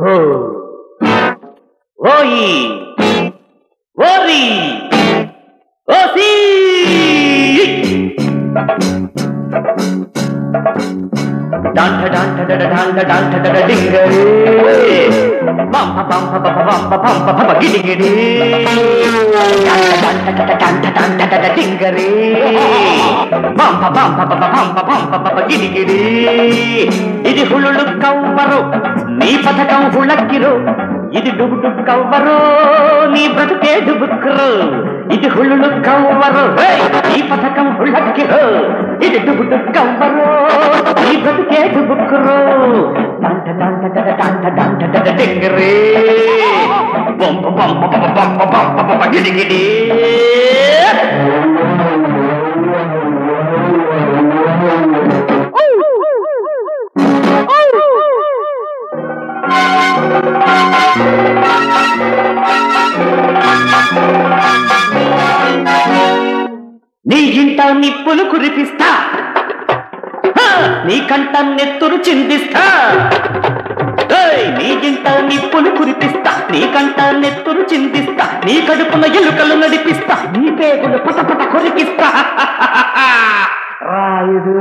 ఓయి ఓరి ఓసి డాంట డాంట డడ డాంట డాంట డడ డింగరే పంప పంప పంప పంప పంప పంప గిడిగిడి డాంట డాంట డడ డాంట డాంట డడ డింగరే పంప పంప పంప పంప పంప పంప గిడిగిడి ఇది హుళులు కవ్వరు నీ పథకం హుళక్కిరు ఇది డుబుడు కవ్వరు నీ బ్రతుకే డుబుక్రు ఇది హుళులు కవ్వరు నీ పథకం హుళక్కిరు ఇది డుబుడు కవ్వరు నీ బ్రతుకే డుబుక్రు డాంట డాంట డడ డాంట డాంట డడ డింగరే పంప పంప పంప పంప పంప పంప గిడిగిడి నీ ఇంట నిప్పులు కురిపిస్తా నీ కంట నెత్తురు చిందిస్తా నీ ఇంట నిప్పులు కురిపిస్తా నీ కంట నెత్తురు చిందిస్తా నీ కడుపున ఎలుకలు నడిపిస్తా నీ పేగులు పటపట కొరికిస్తా రాయుడు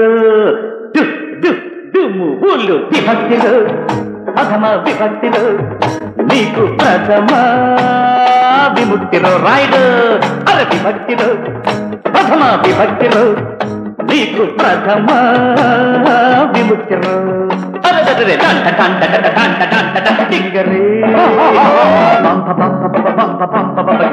దుమ్ము ఊళ్ళు విభక్తిలో అధమ విభక్తిలో నీకు ప్రథమ విముక్తిలో రాయుడు అర విభక్తిలో ప్రథమ విభక్తిలో నీకు ప్రథమ విముక్తిలో అరే డంట డంట డంట డంట డంట డంట డింగరే పంప పంప పంప పంప పంప పంప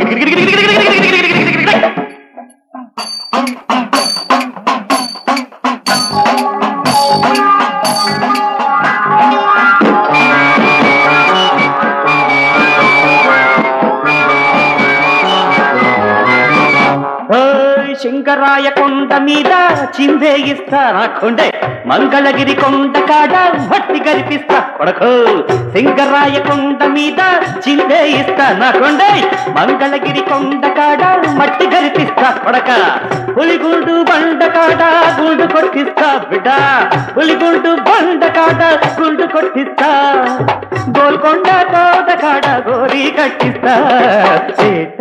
శంకరాయ కొండ మీద చిందేయిస్తా నా కొండే మంగళగిరి కొండ కాడ భట్టి గరిపిస్తా కొడకు శంకరాయ కొండ మీద చిందేయిస్తా నా కొండే మంగళగిరి కొండ కాడ మట్టి గరిపిస్తా కొడక పులిగుండు బండ కాడ గుండు కొట్టిస్తా బిడ్డ పులిగుండు బండ కాడ గుండు కొట్టిస్తా గోల్కొండ కోట కాడ గోరి కట్టిస్తా చేట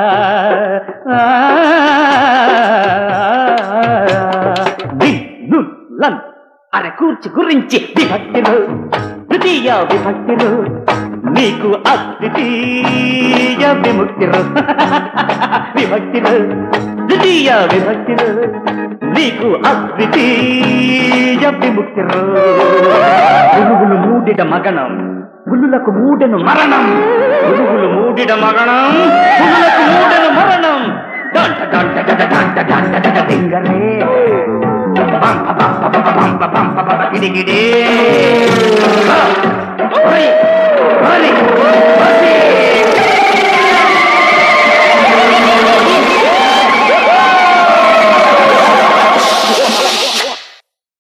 అరే కూర్చి గురించి విభక్తిలో తృతీయ విభక్తిలో నీకు అద్వితీయ విముక్తిలో విభక్తిలో తృతీయ విభక్తిలో నీకు అద్వితీయ విముక్తిలో పురుగులు మూడిడ మగనం పులులకు మూడెను మరణం పురుగులు మూడిడ మగనం పులులకు మూడెను మరణం డంట డంట డడ డంట డంట డడ డింగరే పంప పంప పంప పంప పంప పంప గిడిగిడి